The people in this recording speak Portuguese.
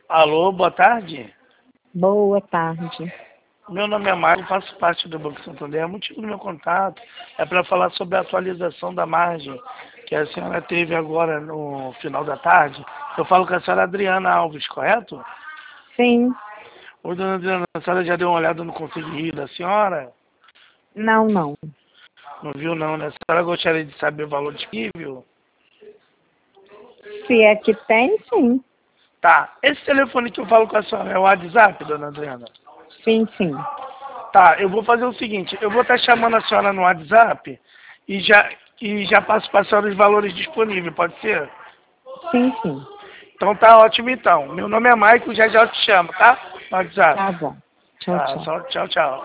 Alô, boa tarde. Boa tarde. Meu nome é Mário, faço parte do Banco Santander. O motivo do meu contato é para falar sobre a atualização da margem que a senhora teve agora no final da tarde. Eu falo com a senhora Adriana Alves, correto? Sim. Ô, dona Adriana, a senhora já deu uma olhada no Conselho Rio da senhora? Não, não. Não viu não, né? A senhora gostaria de saber o valor disponível? Se é que tem, sim. Tá. Esse telefone que eu falo com a senhora é o WhatsApp, dona Adriana? Sim, sim. Tá, eu vou fazer o seguinte, eu vou estar chamando a senhora no WhatsApp e já passo para a senhora os valores disponíveis, pode ser? Sim, sim. Então tá ótimo então. Meu nome é Maicon, já já eu te chamo, tá? No WhatsApp. Tá bom. Tchau, Tá, tchau. só tchau, tchau.